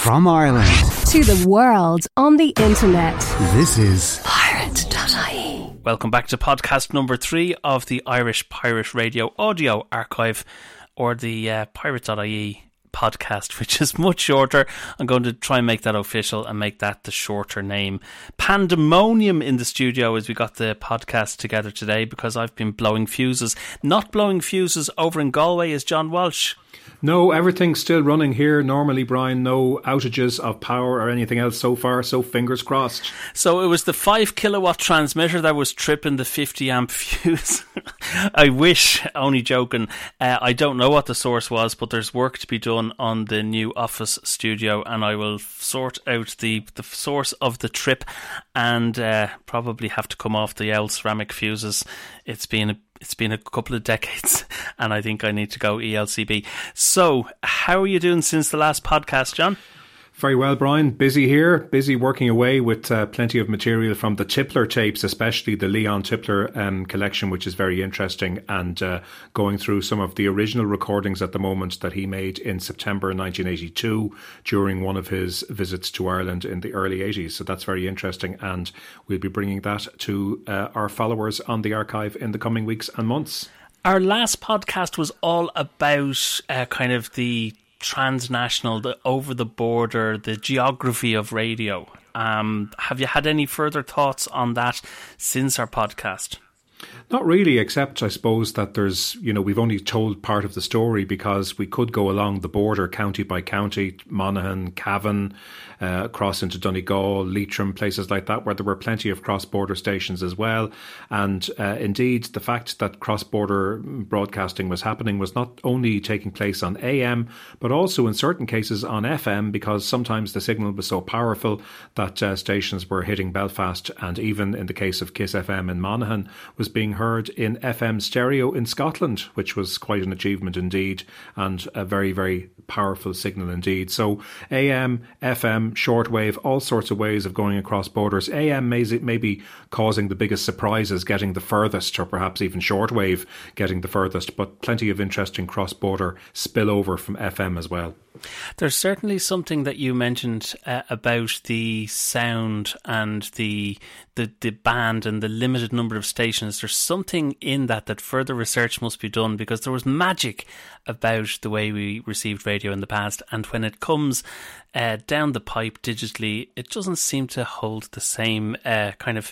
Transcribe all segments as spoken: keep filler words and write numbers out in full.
From Ireland to the world on the internet. This is Pirate dot I E. Welcome back to podcast number three of the Irish Pirate Radio Audio Archive, or the uh, Pirate dot I E podcast, which is much shorter. I'm going to try and make that official and make that the shorter name. Pandemonium in the studio as we got the podcast together today, because I've been blowing fuses. Not blowing fuses over in Galway is John Walsh. No, everything's still running here normally, Brian. No outages of power or anything else so far, so fingers crossed. So it was the five kilowatt transmitter that was tripping the fifty amp fuse. I wish, only joking. Uh, I don't know what the source was, but there's work to be done on the new office studio, and I will sort out the, the source of the trip and uh, probably have to come off the old ceramic fuses. It's been a It's been a couple of decades, and I think I need to go E L C B. So, how are you doing since the last podcast, John? Very well, Brian. Busy here, busy working away with uh, plenty of material from the Tipler tapes, especially the Leon Tipler um, collection, which is very interesting, and uh, going through some of the original recordings at the moment that he made in September nineteen eighty-two during one of his visits to Ireland in the early eighties. So that's very interesting, and we'll be bringing that to uh, our followers on the archive in the coming weeks and months. Our last podcast was all about uh, kind of the transnational, the over the border, the geography of radio. Um, have you had any further thoughts on that since our podcast? Not really, except I suppose that there's, you know, we've only told part of the story because we could go along the border county by county, Monaghan, Cavan, uh, across into Donegal, Leitrim, places like that, where there were plenty of cross-border stations as well. And uh, indeed, the fact that cross-border broadcasting was happening was not only taking place on A M, but also in certain cases on F M, because sometimes the signal was so powerful that uh, stations were hitting Belfast, and even in the case of Kiss F M in Monaghan, was being heard in F M stereo in Scotland, which was quite an achievement indeed, and a very, very powerful signal indeed. So A M, F M, shortwave, all sorts of ways of going across borders. A M may, may be causing the biggest surprises, getting the furthest, or perhaps even shortwave getting the furthest, but plenty of interesting cross-border spillover from F M as well. There's certainly something that you mentioned uh, about the sound and the, the the band and the limited number of stations. There's something in that that further research must be done, because there was magic about the way we received radio in the past, and when it comes uh, down the pipe digitally, it doesn't seem to hold the same uh, kind of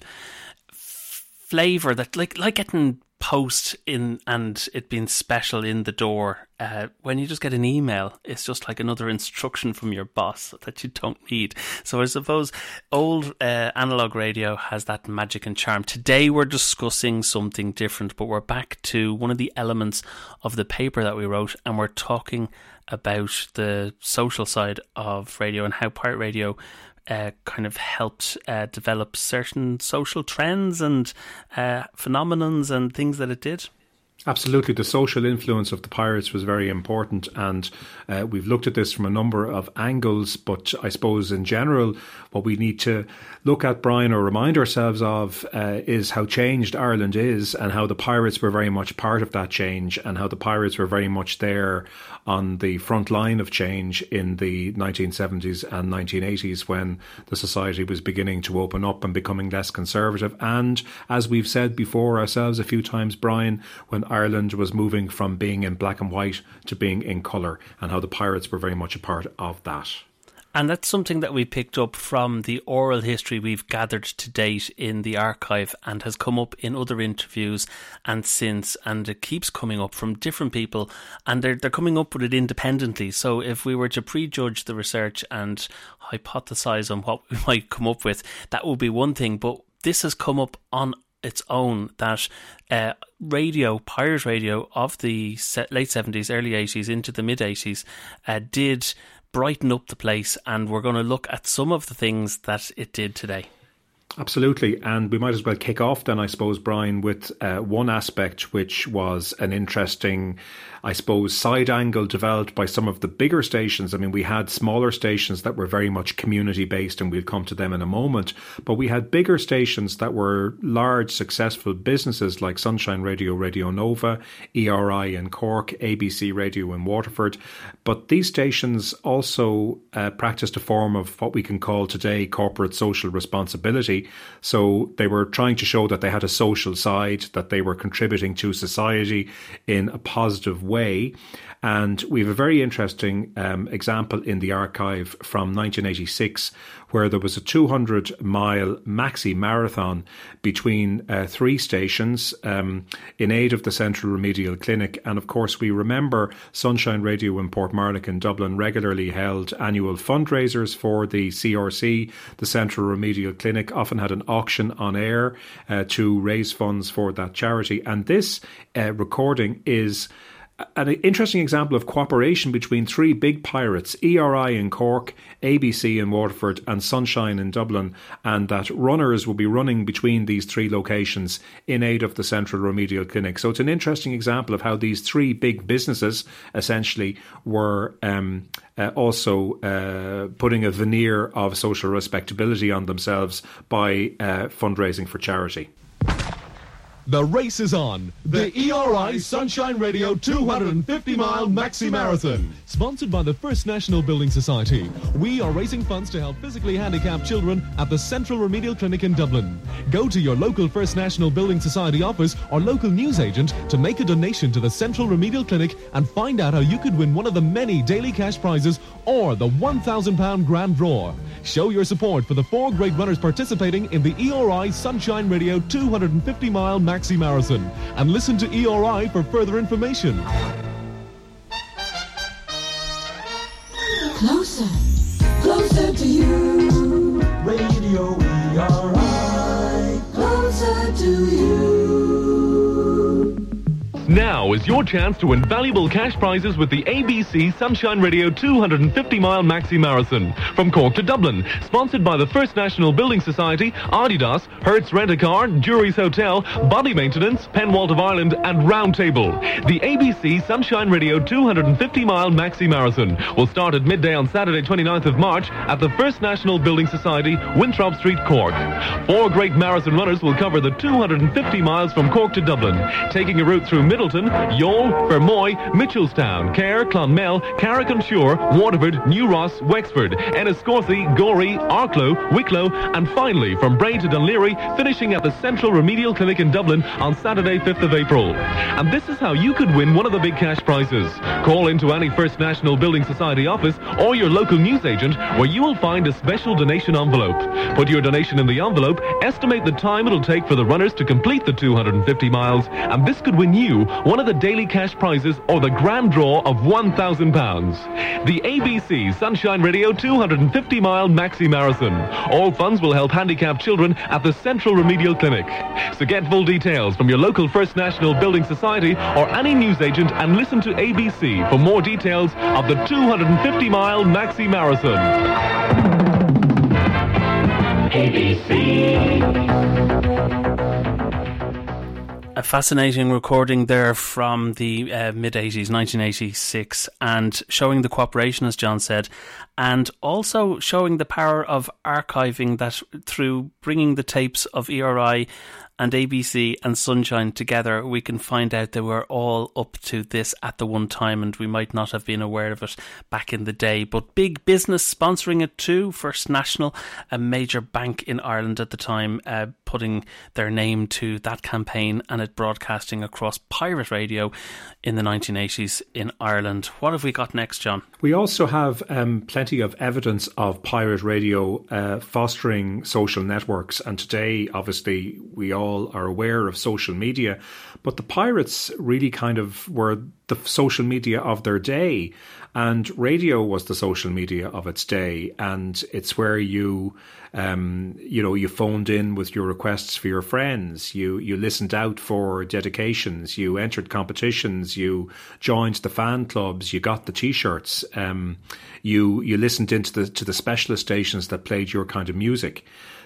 f- flavour that like like getting post in and it being special in the door. Uh, when you just get an email, it's just like another instruction from your boss that you don't need. So I suppose old uh, analog radio has that magic and charm. Today we're discussing something different, but we're back to one of the elements of the paper that we wrote, and we're talking about the social side of radio and how pirate radio Uh, kind of helped uh, develop certain social trends and uh, phenomenons and things that it did. Absolutely. The social influence of the Pirates was very important, and uh, we've looked at this from a number of angles, but I suppose in general what we need to look at, Brian, or remind ourselves of uh, is how changed Ireland is, and how the Pirates were very much part of that change, and how the Pirates were very much there on the front line of change in the nineteen seventies and nineteen eighties, when the society was beginning to open up and becoming less conservative, and as we've said before ourselves a few times, Brian, when Ireland was moving from being in black and white to being in colour, and how the Pirates were very much a part of that. And that's something that we picked up from the oral history we've gathered to date in the archive, and has come up in other interviews and since, and it keeps coming up from different people, and they're, they're coming up with it independently. So if we were to prejudge the research and hypothesize on what we might come up with, that would be one thing, but this has come up on its own, that uh, radio, pirate radio of the late seventies, early eighties into the mid eighties uh, did brighten up the place, and we're going to look at some of the things that it did today. Absolutely. And we might as well kick off then, I suppose, Brian, with uh, one aspect which was an interesting, I suppose, side angle developed by some of the bigger stations. I mean, we had smaller stations that were very much community based, and we'll come to them in a moment. But we had bigger stations that were large, successful businesses like Sunshine Radio, Radio Nova, E R I in Cork, A B C Radio in Waterford. But these stations also uh, practiced a form of what we can call today corporate social responsibility. So they were trying to show that they had a social side, that they were contributing to society in a positive way. And we have a very interesting um, example in the archive from nineteen eighty-six, where there was a two hundred mile maxi marathon between uh, three stations um, in aid of the Central Remedial Clinic. And of course, we remember Sunshine Radio in Portmarnock in Dublin regularly held annual fundraisers for the C R C. The Central Remedial Clinic often had an auction on air uh, to raise funds for that charity. And this uh, recording is an interesting example of cooperation between three big pirates, E R I in Cork, A B C in Waterford and Sunshine in Dublin, and that runners will be running between these three locations in aid of the Central Remedial Clinic. So it's an interesting example of how these three big businesses essentially were um, uh, also uh, putting a veneer of social respectability on themselves by uh, fundraising for charity. The race is on. The E R I Sunshine Radio two hundred fifty mile Maxi Marathon. Sponsored by the First National Building Society. We are raising funds to help physically handicapped children at the Central Remedial Clinic in Dublin. Go to your local First National Building Society office or local newsagent to make a donation to the Central Remedial Clinic and find out how you could win one of the many daily cash prizes or the one thousand pound grand draw. Show your support for the four great runners participating in the E R I Sunshine Radio two hundred fifty mile Maxi Marathon and listen to E R I for further information. Closer, closer to you. Radio E R I, closer to you. Now is your chance to win valuable cash prizes with the A B C Sunshine Radio two hundred fifty mile Maxi Marathon from Cork to Dublin. Sponsored by the First National Building Society, Adidas, Hertz Rent-A-Car, Jury's Hotel, Body Maintenance, Penwalt of Ireland and Roundtable. The A B C Sunshine Radio two hundred fifty mile Maxi Marathon will start at midday on Saturday twenty-ninth of March at the First National Building Society, Winthrop Street, Cork. Four great marathon runners will cover the two hundred fifty miles from Cork to Dublin, taking a route through Middleton, Youghal, Fermoy, Mitchelstown, Cahir, Clonmel, Carrick-on-Suir, Waterford, New Ross, Wexford, Enniscorthy, Gorey, Arklow, Wicklow, and finally from Bray to Dunleary, finishing at the Central Remedial Clinic in Dublin on Saturday fifth of April. And this is how you could win one of the big cash prizes. Call into any First National Building Society office or your local newsagent where you will find a special donation envelope. Put your donation in the envelope, estimate the time it'll take for the runners to complete the two hundred fifty miles, and this could win you one of the daily cash prizes or the grand draw of one thousand pounds. The A B C Sunshine Radio two hundred fifty mile Maxi Marathon. All funds will help handicapped children at the Central Remedial Clinic. So get full details from your local First National Building Society or any newsagent and listen to A B C for more details of the two hundred fifty mile Maxi Marathon. A B C. A fascinating recording there from the uh, mid-eighties, nineteen eighty-six, and showing the cooperation, as John said, and also showing the power of archiving that through bringing the tapes of E R I and A B C and Sunshine together, we can find out they were all up to this at the one time, and we might not have been aware of it back in the day. But big business sponsoring it too. First National, a major bank in Ireland at the time, uh, putting their name to that campaign and it broadcasting across pirate radio in the nineteen eighties in Ireland. What have we got next, John? We also have um, plenty of evidence of pirate radio uh, fostering social networks. And today, obviously, we all are aware of social media, but the pirates really kind of were the social media of their day. And radio was the social media of its day, and it's where you, um, you know, you phoned in with your requests for your friends. You you listened out for dedications. You entered competitions. You joined the fan clubs. You got the T-shirts. Um, you you listened into the to the specialist stations that played your kind of music.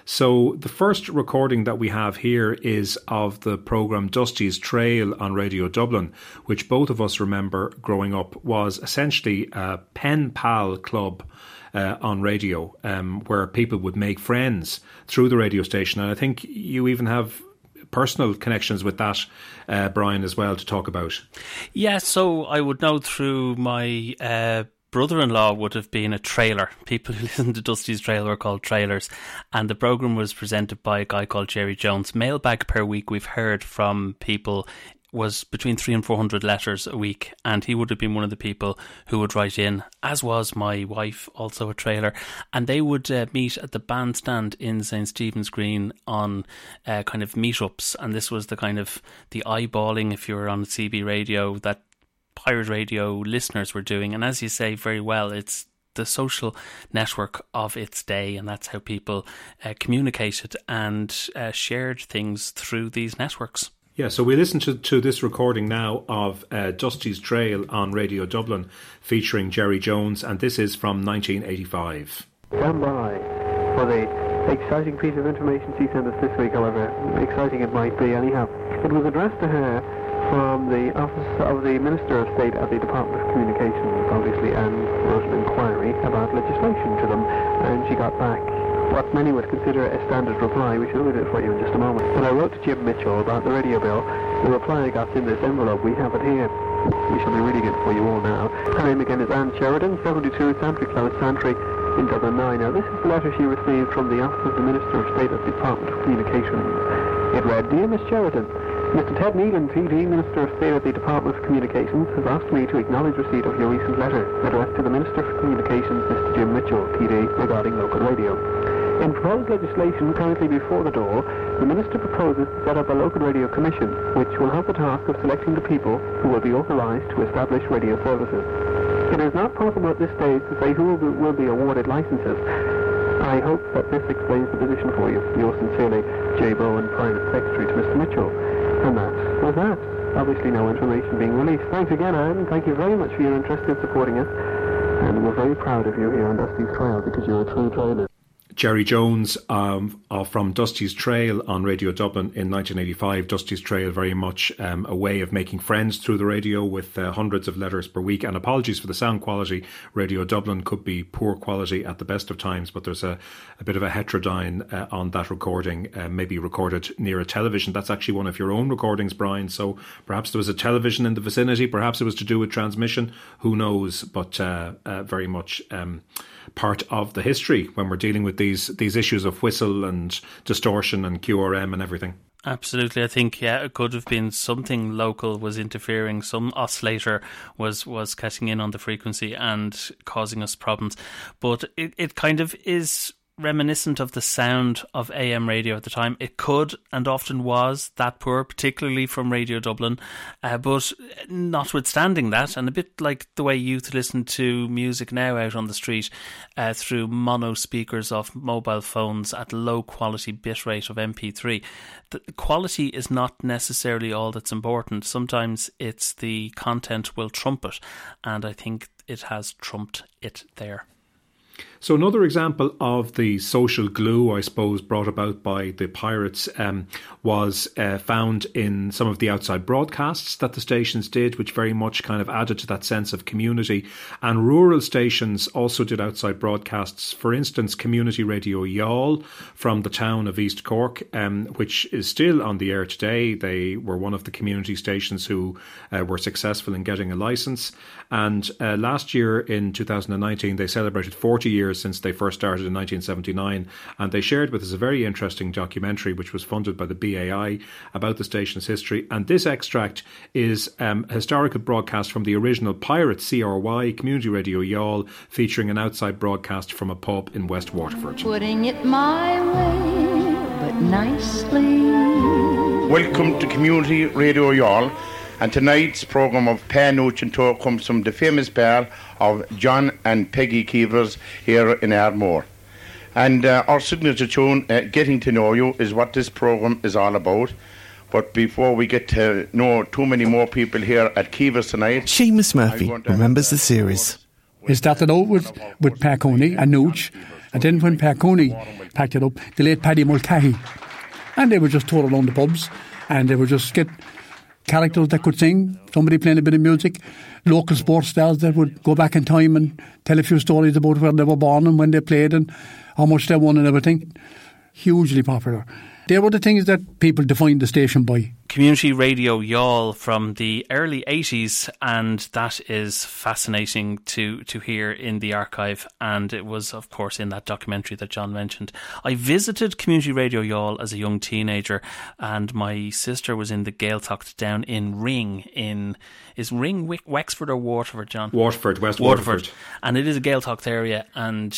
So the first recording that we have here is of the programme Dusty's Trail on Radio Dublin, which both of us remember growing up was essentially a pen pal club uh, on radio, um, where people would make friends through the radio station. And I think you even have personal connections with that, uh, Brian, as well, to talk about. Yeah, so I would know through my Uh brother-in-law would have been a trailer. People who listened to Dusty's Trail were called trailers, and the programme was presented by a guy called Jerry Jones. Mailbag per week, we've heard from people, was between three and four hundred letters a week, and he would have been one of the people who would write in, as was my wife, also a trailer, and they would uh, meet at the bandstand in Saint Stephen's Green on uh, kind of meetups, and this was the kind of the eyeballing, if you were on C B radio, that pirate radio listeners were doing. And as you say very well, it's the social network of its day, and that's how people uh, communicated and uh, shared things through these networks. Yeah, so we listen to, to this recording now of uh, Dusty's Trail on Radio Dublin featuring Jerry Jones, and this is from nineteen eighty-five. Stand by for the exciting piece of information she sent us this week, however exciting it might be anyhow. It was addressed to her from the Office of the Minister of State at the Department of Communications, obviously, and wrote an inquiry about legislation to them, and she got back what many would consider a standard reply. We shall read it for you in just a moment. But I wrote to Jim Mitchell about the radio bill. The reply I got in this envelope, we have it here. We shall be reading it for you all now. Her name again is Anne Sheridan, seventy-two Santry Close, Santry, in Dublin nine. Now, this is the letter she received from the Office of the Minister of State at the Department of Communications. It read, Dear Miss Sheridan, Mister Ted Neelan, P D, Minister of State at the Department of Communications, has asked me to acknowledge receipt of your recent letter addressed to the Minister for Communications, Mister Jim Mitchell, P D, regarding local radio. In proposed legislation currently before the door, the Minister proposes to set up a local radio commission, which will have the task of selecting the people who will be authorised to establish radio services. It is not possible at this stage to say who will be awarded licences. I hope that this explains the position for you. Yours sincerely, J. Bowen, Private Secretary to Mister Mitchell. And that was that. Obviously no information being released. Thanks again, Anne. Thank you very much for your interest in supporting us. And we're very proud of you here on Dusty's Trail because you're a true trailer. Jerry Jones um, uh, from Dusty's Trail on Radio Dublin in nineteen eighty-five. Dusty's Trail, very much um, a way of making friends through the radio with uh, hundreds of letters per week. And apologies for the sound quality. Radio Dublin could be poor quality at the best of times, but there's a, a bit of a heterodyne uh, on that recording, uh, maybe recorded near a television. That's actually one of your own recordings, Brian. So perhaps there was a television in the vicinity. Perhaps it was to do with transmission. Who knows? But uh, uh, very much Um, part of the history when we're dealing with these these issues of whistle and distortion and Q R M and everything. Absolutely. I think, yeah, it could have been something local was interfering. Some oscillator was, was cutting in on the frequency and causing us problems. But it, it kind of is reminiscent of the sound of A M radio at the time. It could and often was that poor, particularly from Radio Dublin, uh, but notwithstanding that, and a bit like the way youth listen to music now out on the street uh, through mono speakers off mobile phones at low quality bitrate of M P three, the quality is not necessarily all that's important. Sometimes it's the content will trump it, and I think it has trumped it there. So another example of the social glue, I suppose, brought about by the pirates um, was uh, found in some of the outside broadcasts that the stations did, which very much kind of added to that sense of community. And rural stations also did outside broadcasts. For instance, Community Radio Youghal from the town of East Cork, um, which is still on the air today. They were one of the community stations who uh, were successful in getting a licence. And uh, last year in two thousand nineteen, they celebrated forty years since they first started in nineteen seventy-nine, and they shared with us a very interesting documentary which was funded by the B A I about the station's history. And this extract is um, a historical broadcast from the original pirate C R Y, Community Radio Youghal, featuring an outside broadcast from a pub in West Waterford. Putting it my way, but nicely. Welcome to Community Radio Youghal, And tonight's programme of Pan Nooch and Tour comes from the famous pair of John and Peggy Keevers here in Ardmore. And uh, our signature tune, uh, Getting to Know You, is what this programme is all about. But before we get to know too many more people here at Keevers tonight... Seamus Murphy remembers the series. It started out with, with Pat Cooney and Nooch, and then when Pat Cooney packed it up, the late Paddy Mulcahy. And they would just tour around the pubs, and they would just get characters that could sing, somebody playing a bit of music, local sports stars that would go back in time and tell a few stories about where they were born and when they played and how much they won and everything. Hugely popular. They were the things that people defined the station by. Community Radio Youghal from the early eighties, and that is fascinating to, to hear in the archive, and it was of course in that documentary that John mentioned. I visited Community Radio Youghal as a young teenager, and my sister was in the Gaeltacht down in Ring, in is Ring Wexford or Waterford, John? Waterford, West Waterford. Waterford. And it is a Gaeltacht area, and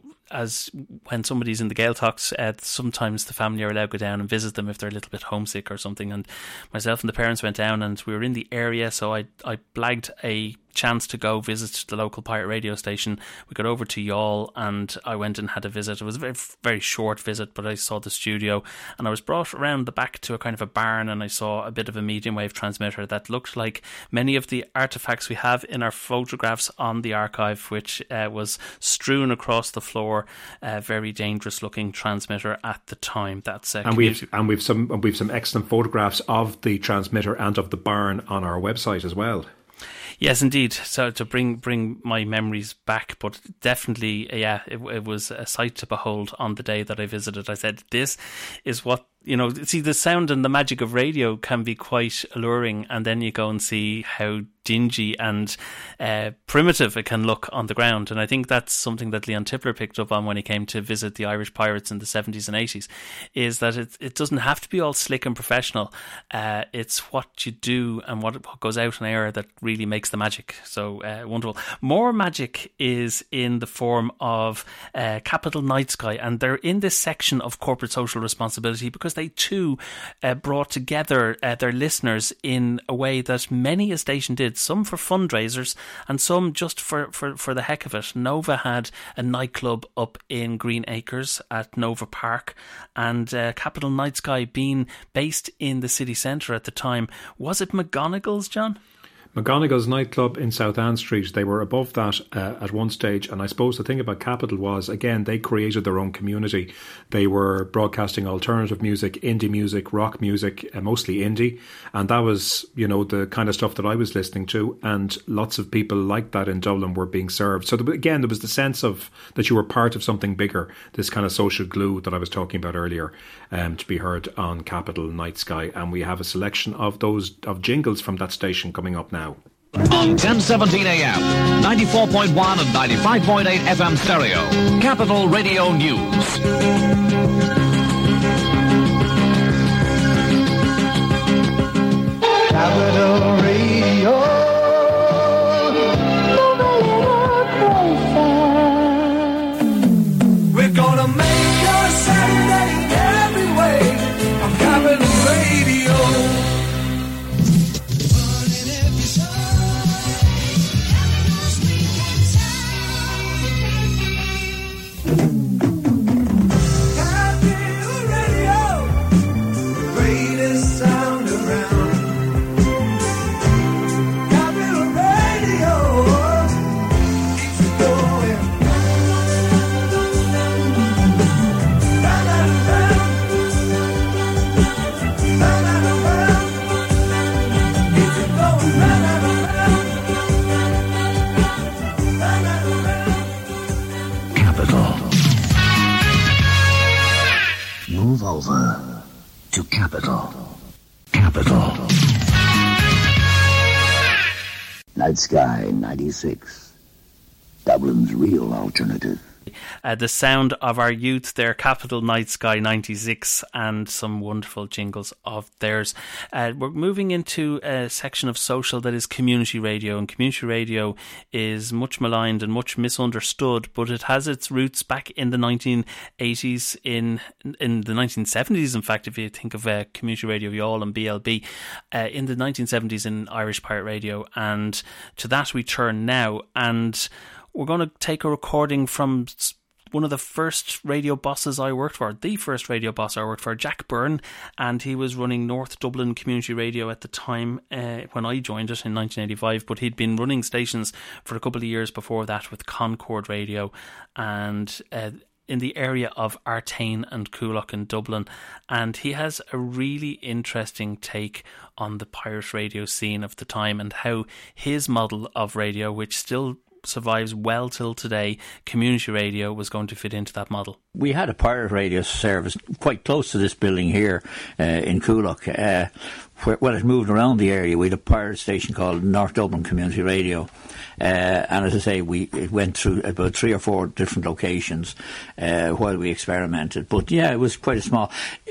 as when somebody's in the Gaeltacht, uh, sometimes the family are allowed to go down and visit them if they're a little bit homesick or something. And myself and the parents went down, and we were in the area, so I I blagged a chance to go visit the local pirate radio station. We got over to Youghal, and I went and had a visit. It was a very, very short visit, but I saw the studio, and I was brought around the back to a kind of a barn, and I saw a bit of a medium wave transmitter that looked like many of the artefacts we have in our photographs on the archive, which uh, was strewn across the floor. A very dangerous looking transmitter at the time. That's uh, and we've and we've some and we've some excellent photographs of the transmitter and of the barn on our website as well. Yes, indeed. So to bring bring my memories back, but definitely, yeah, it, it was a sight to behold on the day that I visited. I said, this is what, you know, see, the sound and the magic of radio can be quite alluring, and then you go and see how dingy and uh, primitive it can look on the ground. And I think that's something that Leon Tippler picked up on when he came to visit the Irish Pirates in the seventies and eighties, is that it, it doesn't have to be all slick and professional. Uh, it's what you do and what, what goes out on air that really makes the magic. So uh, wonderful. More magic is in the form of uh, Capital Night Sky, and they're in this section of corporate social responsibility because they too uh, brought together uh, their listeners in a way that many a station did, some for fundraisers and some just for, for, for the heck of it. Nova had a nightclub up in Green Acres at Nova Park, and uh, Capital Night Sky being based in the city centre at the time. Was it McGonagall's, John? McGonagall's nightclub in South Anne Street. They were above that uh, at one stage, and I suppose the thing about Capital was, again, they created their own community. They were broadcasting alternative music, indie music, rock music, uh, mostly indie, and that was, you know, the kind of stuff that I was listening to, and lots of people like that in Dublin were being served. So there, again, there was the sense of that you were part of something bigger, this kind of social glue that I was talking about earlier, um, to be heard on Capital Night Sky, and we have a selection of those of jingles from that station coming up now. On ten seventeen A M, ninety-four point one and ninety-five point eight F M stereo, Capital Radio News. Capital Radio. We're gonna make your Saturday every way on Capital Radio. Move over to Capital. Capital. Night Sky ninety-six. Dublin's real alternative. Uh, the sound of our youth there, Capital Night Sky ninety-six, and some wonderful jingles of theirs. Uh, we're moving into a section of social that is community radio, and community radio is much maligned and much misunderstood, but it has its roots back in the nineteen eighties, in in the nineteen seventies, in fact, if you think of uh, community radio Youghal and B L B, uh, in the nineteen seventies in Irish Pirate Radio, and to that we turn now, and we're going to take a recording from one of the first radio bosses I worked for, the first radio boss I worked for, Jack Byrne, and he was running North Dublin Community Radio at the time uh, when I joined it in nineteen eighty-five, but he'd been running stations for a couple of years before that with Concord Radio, and uh, in the area of Artane and Coolock in Dublin, and he has a really interesting take on the pirate radio scene of the time and how his model of radio, which still survives well till today, community radio, was going to fit into that model. We had a pirate radio service quite close to this building here uh, in Coolock. Uh, where, well, it moved around the area. We had a pirate station called North Dublin Community Radio. Uh, and as I say, we it went through about three or four different locations uh, while we experimented. But yeah, it was quite a small.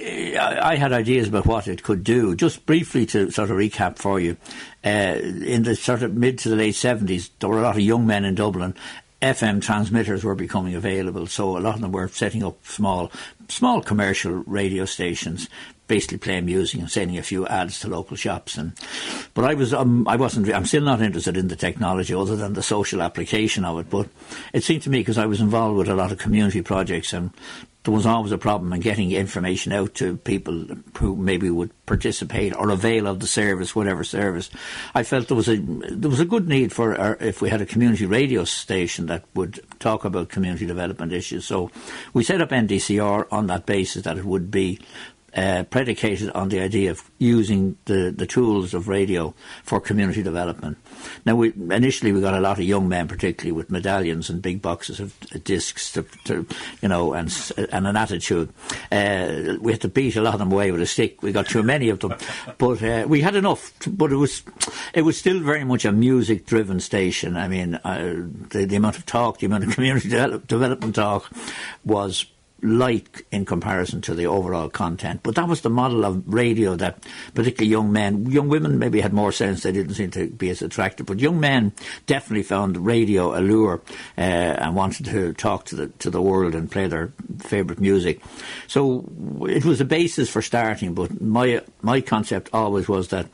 I, I had ideas about what it could do. Just briefly to sort of recap for you, uh, in the sort of mid to the late seventies, there were a lot of young men in Dublin. F M transmitters were becoming available, so a lot of them were setting up small, small commercial radio stations, basically playing music and sending a few ads to local shops. And but I was, um, I wasn't, I'm still not interested in the technology other than the social application of it. But it seemed to me, because I was involved with a lot of community projects, and there was always a problem in getting information out to people who maybe would participate or avail of the service, whatever service. I felt there was a there was a good need for, our, if we had a community radio station that would talk about community development issues. So we set up N D C R on that basis, that it would be Uh, predicated on the idea of using the, the tools of radio for community development. Now, we, initially we got a lot of young men, particularly with medallions and big boxes of discs, to, to, you know, and and an attitude. Uh, we had to beat a lot of them away with a stick. We got too many of them, but uh, we had enough. But it was it was still very much a music-driven station. I mean, uh, the, the amount of talk, the amount of community de- development talk was light in comparison to the overall content. But that was the model of radio that particularly young men, young women maybe had more sense, they didn't seem to be as attractive, but young men definitely found radio allure uh, and wanted to talk to the to the world and play their favourite music. So it was a basis for starting, but my my concept always was that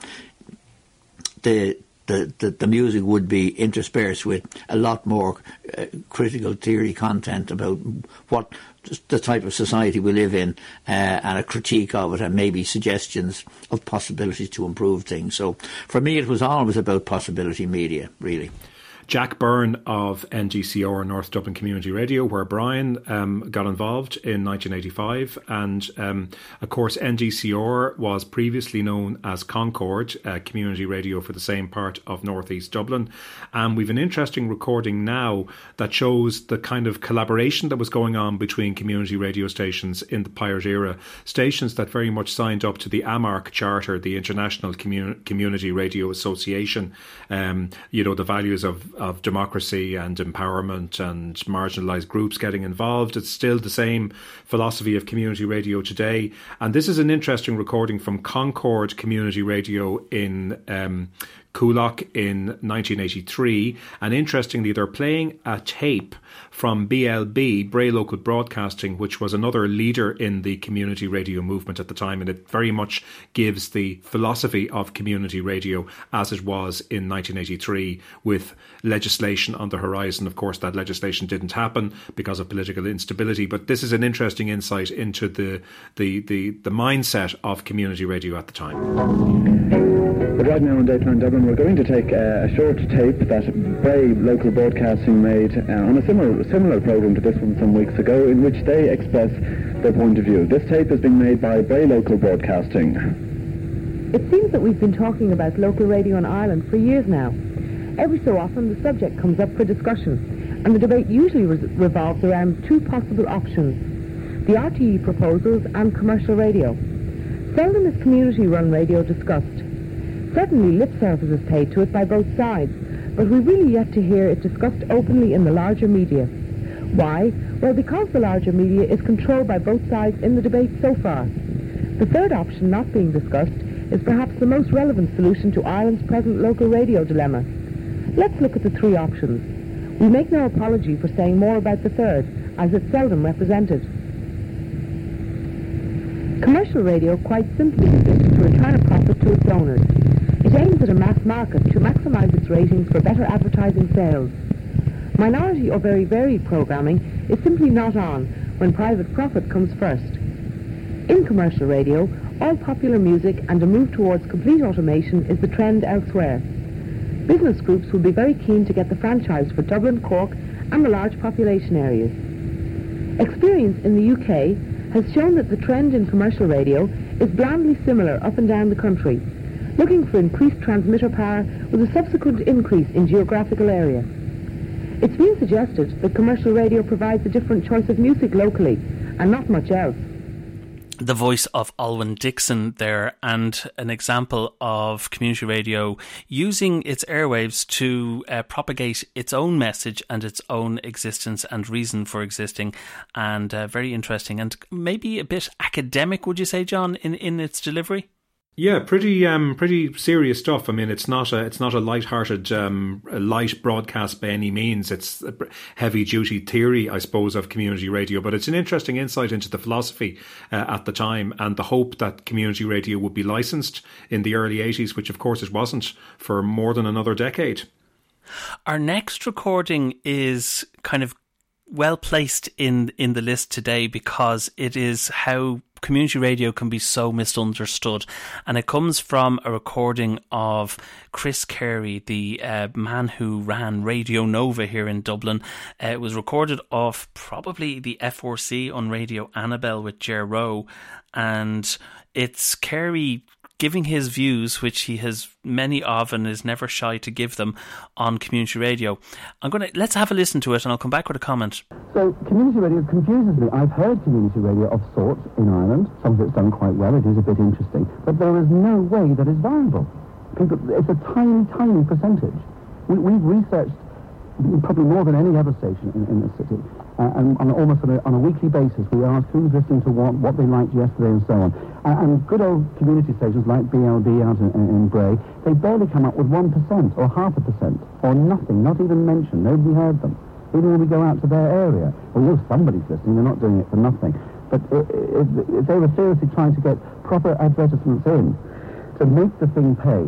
the The, the, the music would be interspersed with a lot more uh, critical theory content about what the type of society we live in, uh, and a critique of it, and maybe suggestions of possibilities to improve things. So for me, it was always about possibility media, really. Jack Byrne of N D C R, North Dublin Community Radio, where Brian um, got involved in nineteen eighty-five. And, um, of course, N D C R was previously known as Concord uh, Community Radio for the same part of North East Dublin. And we've an interesting recording now that shows the kind of collaboration that was going on between community radio stations in the pirate era, stations that very much signed up to the A M A R C Charter, the International Commun- Community Radio Association, um, you know, the values of of democracy and empowerment and marginalised groups getting involved. It's still the same philosophy of community radio today. And this is an interesting recording from Concord Community Radio in um, Coolock in nineteen eighty-three. And interestingly, they're playing a tape from B L B, Bray Local Broadcasting, which was another leader in the community radio movement at the time. And it very much gives the philosophy of community radio as it was in nineteen eighty-three, with legislation on the horizon. Of course, that legislation didn't happen because of political instability. But this is an interesting insight into the the, the, the mindset of community radio at the time. But right now in Daytime Dublin, we're going to take uh, a short tape that Bray Local Broadcasting made uh, on a similar similar programme to this one some weeks ago, in which they express their point of view. This tape has been made by Bray Local Broadcasting. It seems that we've been talking about local radio in Ireland for years now. Every so often the subject comes up for discussion, and the debate usually re- revolves around two possible options: the R T E proposals and commercial radio. Seldom is community-run radio discussed. Certainly lip service is paid to it by both sides, but we've really yet to hear it discussed openly in the larger media. Why? Well, because the larger media is controlled by both sides in the debate so far. The third option not being discussed is perhaps the most relevant solution to Ireland's present local radio dilemma. Let's look at the three options. We make no apology for saying more about the third, as it's seldom represented. Commercial radio quite simply exists to return a profit to its owners. It aims at a mass market to maximise its ratings for better advertising sales. Minority or very varied programming is simply not on when private profit comes first. In commercial radio, all popular music and a move towards complete automation is the trend elsewhere. Business groups will be very keen to get the franchise for Dublin, Cork and the large population areas. Experience in the U K has shown that the trend in commercial radio is blandly similar up and down the country, looking for increased transmitter power with a subsequent increase in geographical area. It's been suggested that commercial radio provides a different choice of music locally and not much else. The voice of Alwyn Dixon there, and an example of community radio using its airwaves to uh, propagate its own message and its own existence and reason for existing, and uh, very interesting and maybe a bit academic, would you say, John, in, in its delivery? Yeah, pretty um, pretty serious stuff. I mean, it's not a it's not a light-hearted, um, a light broadcast by any means. It's a heavy-duty theory, I suppose, of community radio. But it's an interesting insight into the philosophy uh, at the time and the hope that community radio would be licensed in the early eighties, which, of course, it wasn't for more than another decade. Our next recording is kind of well placed in in the list today because it is how community radio can be so misunderstood, and it comes from a recording of Chris Carey, the uh, man who ran Radio Nova here in Dublin. Uh, it was recorded off probably the F four C on Radio Annabelle with Ger Rowe, and it's Carey giving his views, which he has many of and is never shy to give them, on community radio. I'm going to let's have a listen to it, and I'll come back with a comment. So community radio confuses me. I've heard community radio of sorts in Ireland. Some of it's done quite well. It is a bit interesting, but there is no way that it's viable. People, it's a tiny, tiny percentage. We, we've researched probably more than any other station in, in the city, uh, and on almost on a, on a weekly basis we ask who's listening to what, what they liked yesterday, and so on. Uh, and good old community stations like B L B out in, in, in Bray, they barely come up with one percent or half a percent or nothing, not even mentioned. Nobody heard them. Even when we go out to their area, well, you know somebody's listening. They're not doing it for nothing. But if, if they were seriously trying to get proper advertisements in to make the thing pay.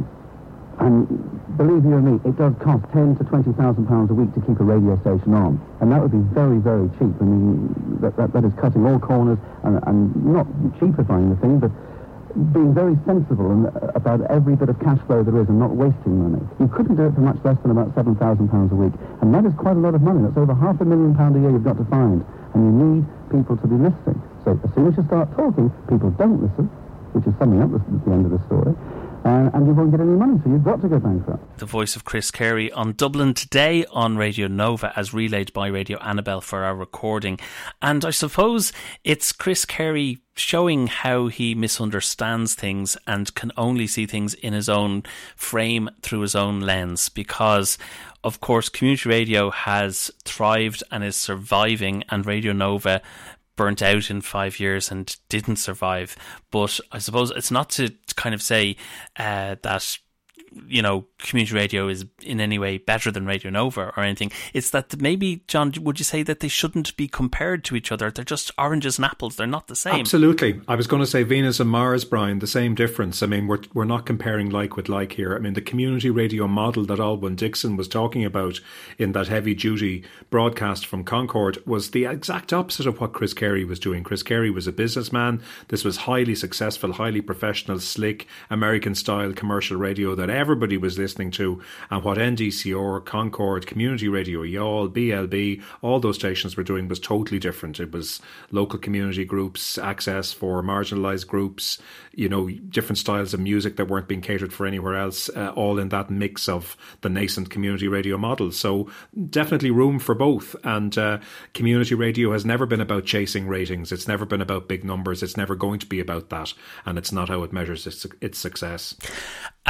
And believe you me, it does cost ten to twenty thousand pounds a week to keep a radio station on, and that would be very, very cheap. I mean, that that, that is cutting all corners and, and not cheapifying the thing, but being very sensible and, uh, about every bit of cash flow there is and not wasting money. You couldn't do it for much less than about seven thousand pounds a week, and that is quite a lot of money. That's over half a million pound a year you've got to find, and you need people to be listening. So as soon as you start talking, people don't listen, which is summing up at the end of the story. Uh, and you won't get any money, so you've got to go bankrupt. The voice of Chris Carey on Dublin Today on Radio Nova, as relayed by Radio Annabelle for our recording. And I suppose it's Chris Carey showing how he misunderstands things and can only see things in his own frame through his own lens, because of course community radio has thrived and is surviving, and Radio Nova burnt out in five years and didn't survive. But I suppose it's not to kind of say uh, that, you know, community radio is in any way better than Radio Nova or anything. It's that maybe, John, would you say that they shouldn't be compared to each other? They're just oranges and apples. They're not the same. Absolutely. I was going to say Venus and Mars, Brian, the same difference. I mean, we're we're not comparing like with like here. I mean, the community radio model that Alwyn Dixon was talking about in that heavy-duty broadcast from Concord was the exact opposite of what Chris Carey was doing. Chris Carey was a businessman. This was highly successful, highly professional, slick, American-style commercial radio that everybody was listening to, and what N D C R, Concord, Community Radio, Youghal, B L B, all those stations were doing was totally different. It was local community groups, access for marginalised groups, you know, different styles of music that weren't being catered for anywhere else, uh, all in that mix of the nascent community radio model. So definitely room for both, and uh, community radio has never been about chasing ratings. It's never been about big numbers. It's never going to be about that, and it's not how it measures its, its success. As a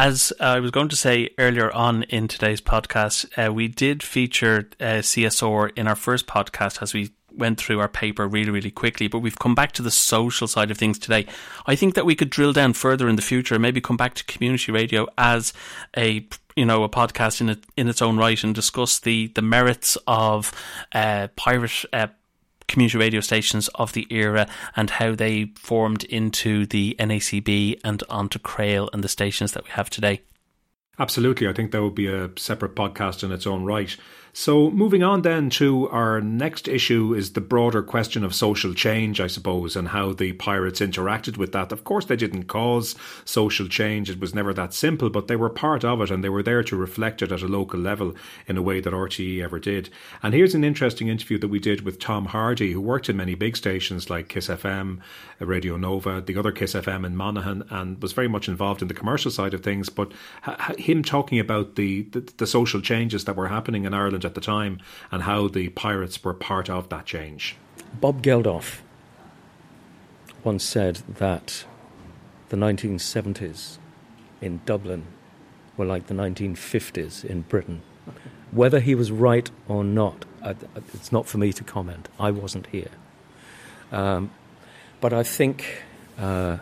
I was going to say earlier on in today's podcast, uh, we did feature uh, C S R in our first podcast as we went through our paper really, really quickly, but we've come back to the social side of things today. I think that we could drill down further in the future and maybe come back to community radio as a, you know, a podcast in it, in its own right, and discuss the, the merits of uh, pirate uh, community radio stations of the era and how they formed into the N A C B and onto Crail and the stations that we have today. Absolutely. I think that would be a separate podcast in its own right. So moving on then to our next issue is the broader question of social change, I suppose, and how the pirates interacted with that. Of course, they didn't cause social change. It was never that simple, but they were part of it and they were there to reflect it at a local level in a way that R T E ever did. And here's an interesting interview that we did with Tom Hardy, who worked in many big stations like Kiss F M, Radio Nova, the other Kiss F M in Monaghan, and was very much involved in the commercial side of things. But him talking about the, the, the social changes that were happening in Ireland at the time and how the pirates were part of that change. Bob Geldof once said that the nineteen seventies in Dublin were like the nineteen fifties in Britain. Okay. Whether he was right or not, it's not for me to comment. I wasn't here. Um, but I think uh,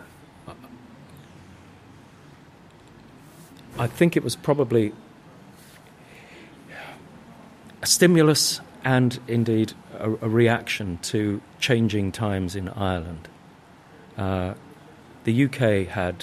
I think it was probably a stimulus and indeed a, a reaction to changing times in Ireland. Uh, the U K had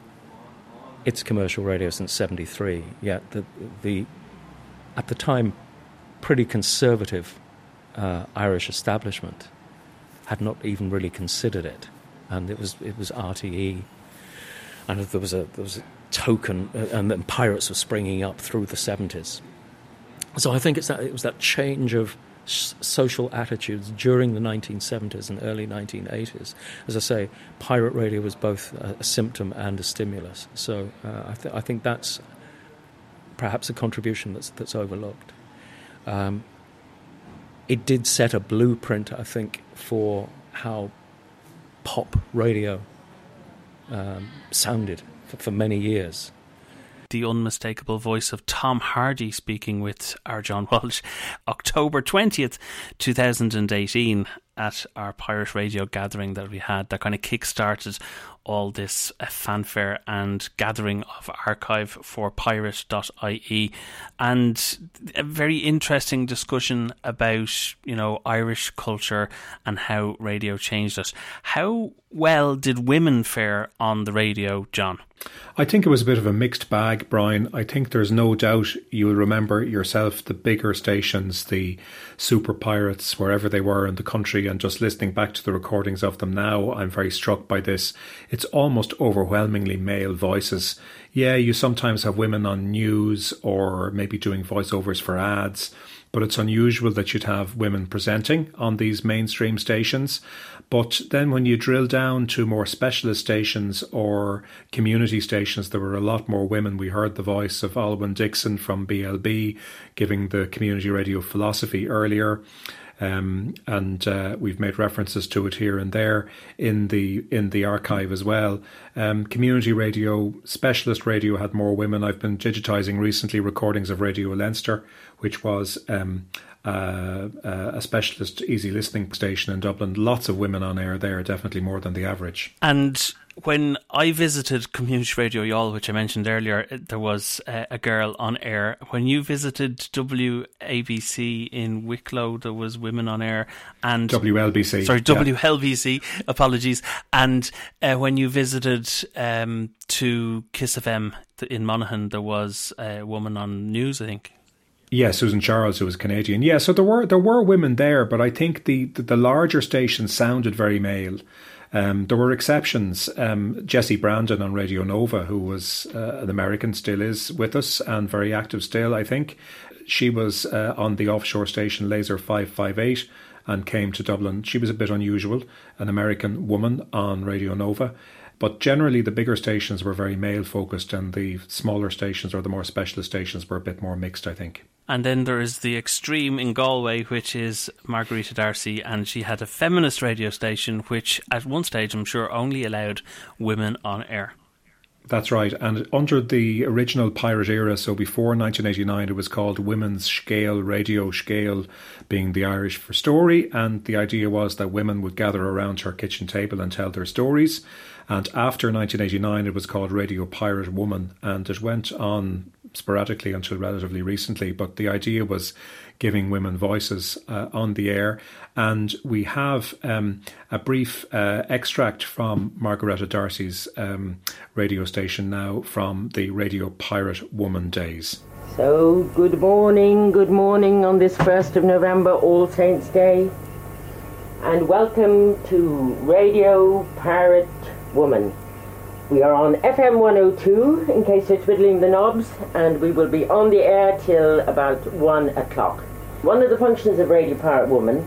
its commercial radio since seventy-three, yet the, the at the time pretty conservative uh, Irish establishment had not even really considered it, and it was it was R T E, and there was a there was a token, uh, and then pirates were springing up through the seventies. So I think it's that, it was that change of s- social attitudes during the nineteen seventies and early nineteen eighties. As I say, pirate radio was both a, a symptom and a stimulus. So uh, I, th- I think that's perhaps a contribution that's, that's overlooked. Um, it did set a blueprint, I think, for how pop radio um, sounded for, for many years. The unmistakable voice of Tom Hardy speaking with our John Walsh, October twentieth, twenty eighteen, at our Pirate Radio gathering that we had that kind of kick-started all this uh, fanfare and gathering of archive for pirate dot I E, and a very interesting discussion about, you know, Irish culture and how radio changed it. How well did women fare on the radio, John? I think it was a bit of a mixed bag, Brian. I think there's no doubt you'll remember yourself the bigger stations, the Super Pirates, wherever they were in the country, and just listening back to the recordings of them now, I'm very struck by this. It's almost overwhelmingly male voices. Yeah, you sometimes have women on news or maybe doing voiceovers for ads, but it's unusual that you'd have women presenting on these mainstream stations. But then when you drill down to more specialist stations or community stations, there were a lot more women. We heard the voice of Alwyn Dixon from B L B giving the community radio philosophy earlier. Um, and uh, we've made references to it here and there in the in the archive as well. Um, community radio, specialist radio had more women. I've been digitising recently recordings of Radio Leinster, which was um, uh, uh, a specialist easy listening station in Dublin. Lots of women on air there, definitely more than the average. And when I visited Community Radio Youghal, which I mentioned earlier, there was a, a girl on air. When you visited W A B C in Wicklow, there was women on air. And W L B C. Sorry, W L B C, yeah. Apologies. And uh, when you visited um, to Kiss F M in Monaghan, there was a woman on news, I think. Yeah, Susan Charles, who was Canadian. Yeah, so there were there were women there, but I think the, the, the larger stations sounded very male. Um, there were exceptions. Um, Jessie Brandon on Radio Nova, who was uh, an American, still is with us and very active still, I think. She was uh, on the offshore station Laser five five eight and came to Dublin. She was a bit unusual, an American woman on Radio Nova. But generally the bigger stations were very male-focused and the smaller stations or the more specialist stations were a bit more mixed, I think. And then there is the extreme in Galway, which is Margarita Darcy, and she had a feminist radio station which at one stage I'm sure only allowed women on air. That's right. And under the original pirate era, so before nineteen eighty-nine, it was called Women's Scale Radio, Scale being the Irish for story. And the idea was that women would gather around her kitchen table and tell their stories. And after nineteen eighty-nine, it was called Radio Pirate Woman. And it went on sporadically until relatively recently. But the idea was giving women voices uh, on the air. And we have um, a brief uh, extract from Margaretta D'Arcy's um, radio station now from the Radio Pirate Woman days. So, good morning, good morning on this first of November, All Saints' Day. And welcome to Radio Pirate Woman. We are on F M one oh two, in case you're twiddling the knobs, and we will be on the air till about one o'clock. One of the functions of Radio Pirate Woman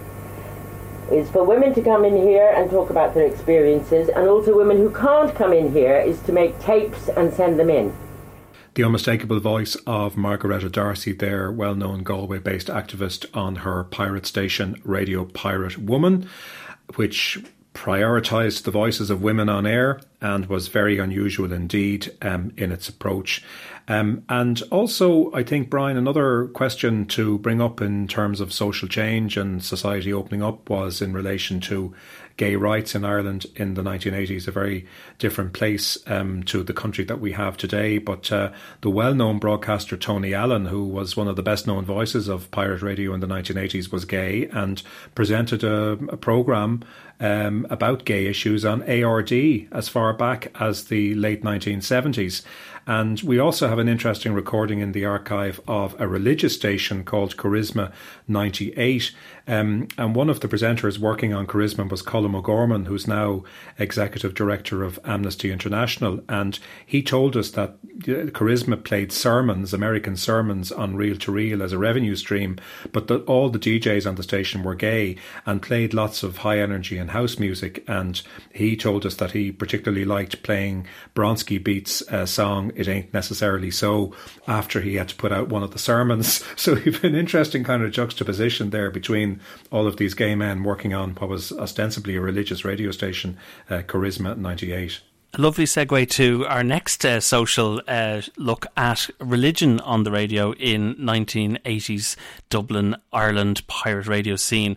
is for women to come in here and talk about their experiences, and also women who can't come in here is to make tapes and send them in. The unmistakable voice of Margaretta D'Arcy there, well-known Galway-based activist on her pirate station, Radio Pirate Woman, which prioritised the voices of women on air and was very unusual indeed um, in its approach. Um, and also, I think, Brian, another question to bring up in terms of social change and society opening up was in relation to gay rights in Ireland in the nineteen eighties, a very different place um, to the country that we have today. But uh, the well-known broadcaster Tony Allen, who was one of the best-known voices of pirate radio in the nineteen eighties, was gay and presented a, a programme um, about gay issues on A R D as far back as the late nineteen seventies. And we also have an interesting recording in the archive of a religious station called Charisma ninety-eight. Um, and one of the presenters working on Charisma was Colm O'Gorman, who's now executive director of Amnesty International. And he told us that Charisma played sermons, American sermons, on reel to reel as a revenue stream, but that all the D Js on the station were gay and played lots of high energy and house music. And he told us that he particularly liked playing Bronski Beat's uh, song It Ain't Necessarily So after he had to put out one of the sermons. So you've an interesting kind of juxtaposition there between all of these gay men working on what was ostensibly a religious radio station, uh, Charisma ninety-eight. A lovely segue to our next uh, social uh, look at religion on the radio in nineteen eighties Dublin, Ireland pirate radio scene.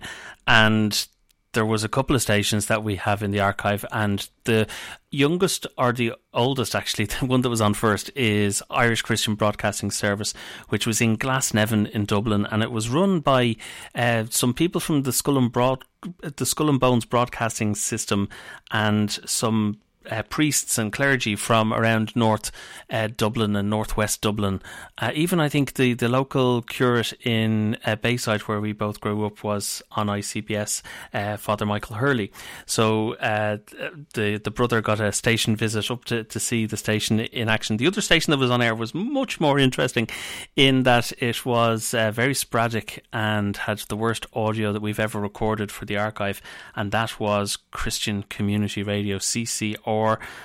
And there was a couple of stations that we have in the archive, and the youngest, or the oldest actually, the one that was on first, is Irish Christian Broadcasting Service, which was in Glasnevin in Dublin, and it was run by uh, some people from the Skull and, Broad, the Skull and Bones broadcasting system and some Uh, priests and clergy from around North uh, Dublin and Northwest Dublin. Uh, even I think the, the local curate in uh, Bayside, where we both grew up, was on I C B S, uh, Father Michael Hurley. So uh, the the brother got a station visit up to, to see the station in action. The other station that was on air was much more interesting in that it was uh, very sporadic and had the worst audio that we've ever recorded for the archive, and that was Christian Community Radio, C C R.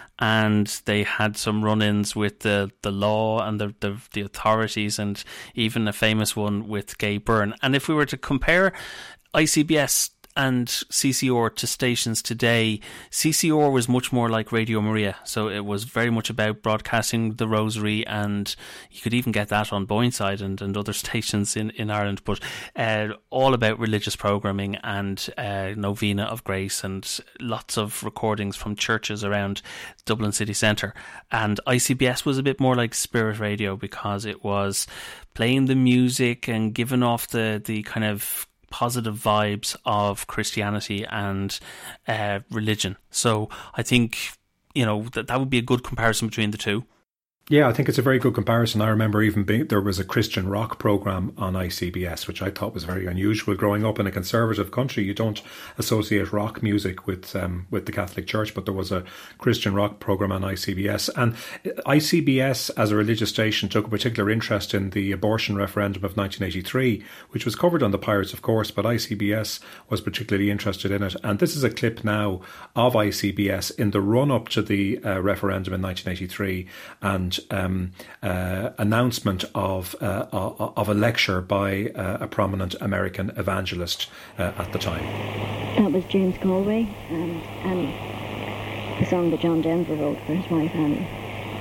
And they had some run-ins with the, the law and the, the the authorities, and even a famous one with Gay Byrne. And if we were to compare I C B S and C C R to stations today, C C R was much more like Radio Maria. So it was very much about broadcasting the Rosary, and you could even get that on Boyneside and, and other stations in, in Ireland, but uh, all about religious programming and uh, Novena of Grace and lots of recordings from churches around Dublin city centre. And I C B S was a bit more like Spirit Radio, because it was playing the music and giving off the, the kind of positive vibes of Christianity and uh, religion. So I think, you know, that that would be a good comparison between the two. Yeah, I think it's a very good comparison. I remember even being, there was a Christian rock programme on I C B S, which I thought was very unusual. Growing up in a conservative country, you don't associate rock music with um, with the Catholic Church, but there was a Christian rock programme on I C B S. And I C B S, as a religious station, took a particular interest in the abortion referendum of nineteen eighty-three, which was covered on the Pirates, of course, but I C B S was particularly interested in it. And this is a clip now of I C B S in the run-up to the uh, referendum in nineteen eighty-three, and Um, uh, announcement of uh, of a lecture by uh, a prominent American evangelist uh, at the time. That was James Galway, and, and the song that John Denver wrote for his wife Annie.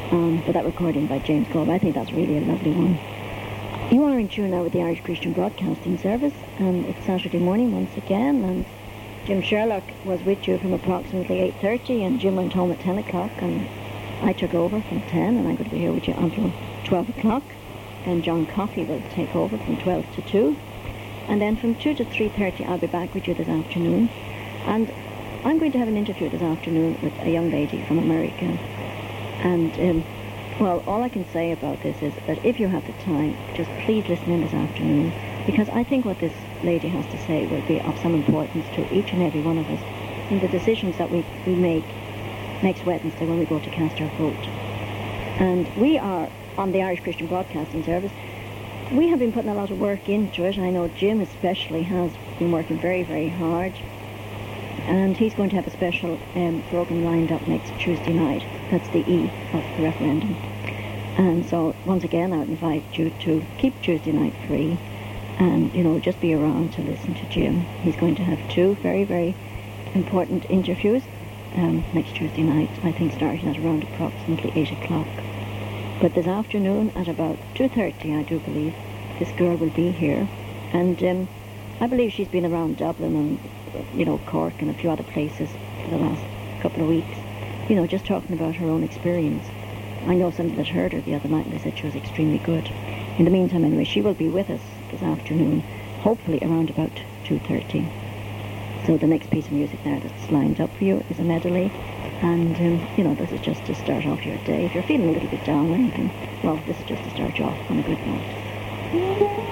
um, for that recording by James Colby. I think that's really a lovely one. You are in tune now with the Irish Christian Broadcasting Service, and it's Saturday morning once again, and Jim Sherlock was with you from approximately eight thirty, and Jim went home at ten o'clock, and I took over from ten, and I'm going to be here with you until twelve o'clock. Then John Coffey will take over from twelve to two. And then from two to three thirty, I'll be back with you this afternoon. And I'm going to have an interview this afternoon with a young lady from America. And, um, well, all I can say about this is that if you have the time, just please listen in this afternoon, because I think what this lady has to say will be of some importance to each and every one of us in the decisions that we, we make next Wednesday when we go to cast our vote. And we are on the Irish Christian Broadcasting Service. We have been putting a lot of work into it. I know Jim especially has been working very, very hard. And he's going to have a special um, programme lined up next Tuesday night. That's the E of the referendum. And so, once again, I would invite you to keep Tuesday night free and, you know, just be around to listen to Jim. He's going to have two very, very important interviews um, next Tuesday night, I think starting at around approximately eight o'clock. But this afternoon at about two thirty, I do believe, this girl will be here. And um, I believe she's been around Dublin and, you know, Cork and a few other places for the last couple of weeks, you know, just talking about her own experience. I know somebody that heard her the other night and they said she was extremely good. In the meantime, anyway, she will be with us this afternoon, hopefully around about two thirty. So the next piece of music there that's lined up for you is a medley. And, um, you know, this is just to start off your day. If you're feeling a little bit down or anything, well, this is just to start you off on a good note.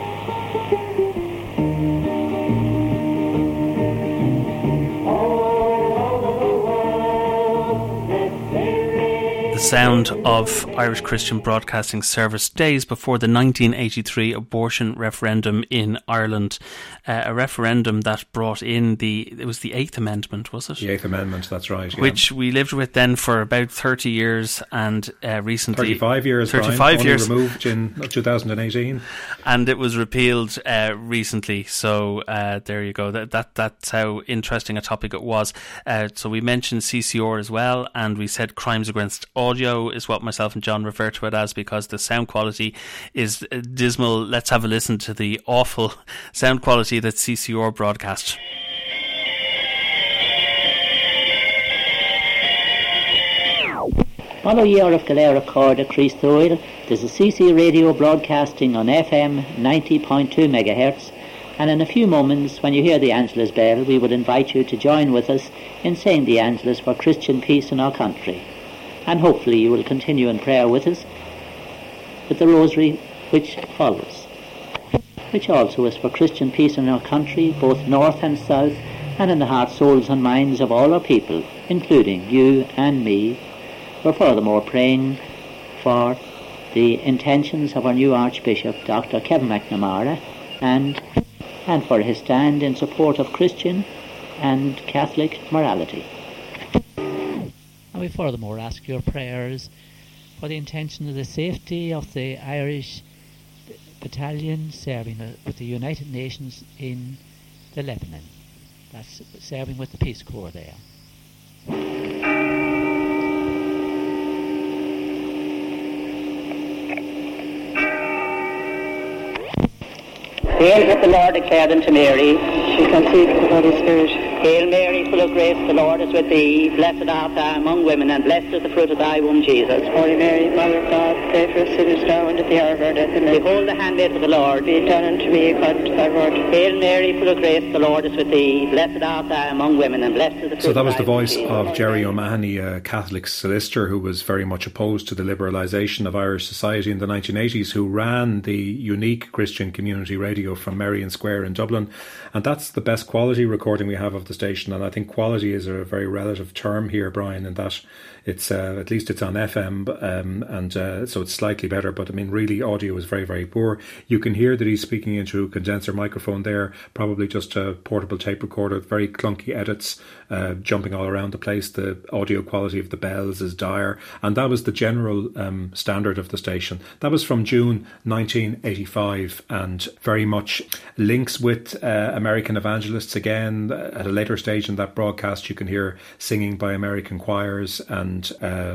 The sound of Irish Christian Broadcasting Service days before the nineteen eighty-three abortion referendum in Ireland, uh, a referendum that brought in the, it was the Eighth Amendment, was it? The Eighth Amendment, that's right. Yeah. Which we lived with then for about thirty years, and uh, recently... thirty-five years, thirty-five Brian, years. Only removed in two thousand eighteen. And it was repealed uh, recently, so uh, there you go. That, that That's how interesting a topic it was. Uh, so we mentioned C C R as well, and we said crimes against audio is what myself and John refer to it as, because the sound quality is dismal. Let's have a listen to the awful sound quality that C C R broadcast. Follow year of Galera Corda Christoil. There's a C C radio broadcasting on F M ninety point two megahertz, and in a few moments, when you hear the Angelus bell, we would invite you to join with us in saying the Angelus for Christian peace in our country. And hopefully you will continue in prayer with us with the rosary which follows, which also is for Christian peace in our country, both north and south, and in the hearts, souls and minds of all our people, including you and me. We're furthermore praying for the intentions of our new Archbishop, Doctor Kevin McNamara, and, and for his stand in support of Christian and Catholic morality. And we furthermore ask your prayers for the intention of the safety of the Irish battalion serving with the United Nations in the Lebanon. That's serving with the Peace Corps there. Hail, hath the Lord declared unto Mary. She conceived of the Holy Spirit. Hail Mary, full of grace, the Lord is with thee. Blessed art thou among women, and blessed is the fruit of thy womb, Jesus. Holy Mary, Mother of God, pray for us sinners now and at the hour of our death. Amen. Behold the handmaid of the Lord. Be it done unto me according to thy word. Hail Mary, full of grace, the Lord is with thee. Blessed art thou among women, and blessed is the fruit So that was of the thy womb, voice of Jerry O'Mahony, a Catholic solicitor who was very much opposed to the liberalisation of Irish society in the nineteen eighties, who ran the unique Christian community radio from Merrion Square in Dublin. And that's the best quality recording we have of the station. And I think quality is a very relative term here, Brian, in that it's uh, at least it's on F M, um, and uh, so it's slightly better. But I mean, really, audio is very, very poor. You can hear that he's speaking into a condenser microphone there, probably just a portable tape recorder, very clunky edits, uh, jumping all around the place. The audio quality of the bells is dire, and that was the general um, standard of the station. That was from June nineteen eighty-five, and very much links with uh, American evangelists again at a later stage in that broadcast, you can hear singing by American choirs, and uh,